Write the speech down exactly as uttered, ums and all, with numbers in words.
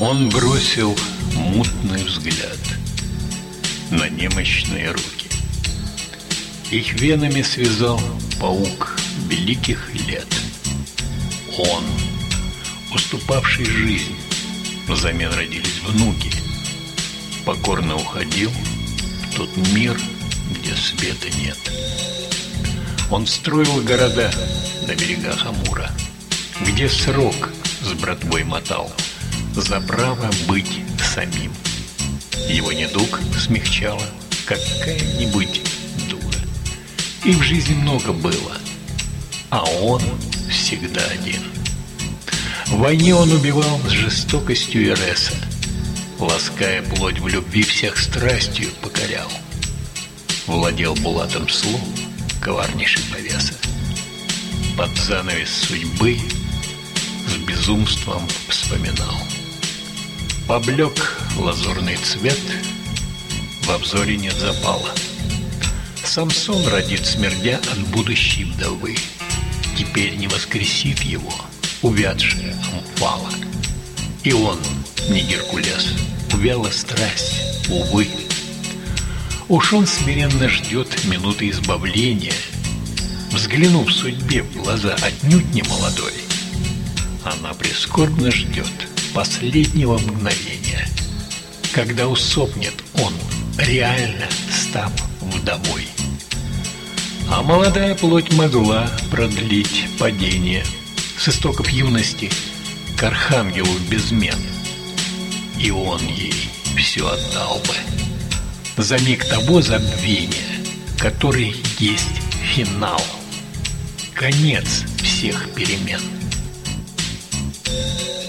Он бросил мутный взгляд на немощные руки. Их венами связал паук великих лет. Он, уступавший жизнь, взамен родились внуки, покорно уходил в тот мир, где света нет. Он строил города на берегах Амура, где срок с братвой мотал за право быть самим. Его недуг смягчала какая-нибудь дура. И в жизни много было, а он всегда один. В войне он убивал с жестокостью Эреса, лаская плоть в любви, всех страстью покорял. Владел булатом слов, коварнейший повеса. Под занавес судьбы с безумством вспоминал. Поблек лазурный цвет, в обзоре нет запала. Самсон родит, смердя от будущей вдовы. Теперь не воскресит его увядшая Амфала. И он, не Геркулес, увяла страсть, увы. Уж он смиренно ждет минуты избавления, взглянув судьбе в глаза отнюдь не молодой. Она прискорбно ждет последнего мгновения, когда усопнет он, реально став вдовой. А молодая плоть могла продлить падение с истоков юности к архангелу безмен, и он ей все отдал бы за миг того забвения, который есть финал, конец всех перемен.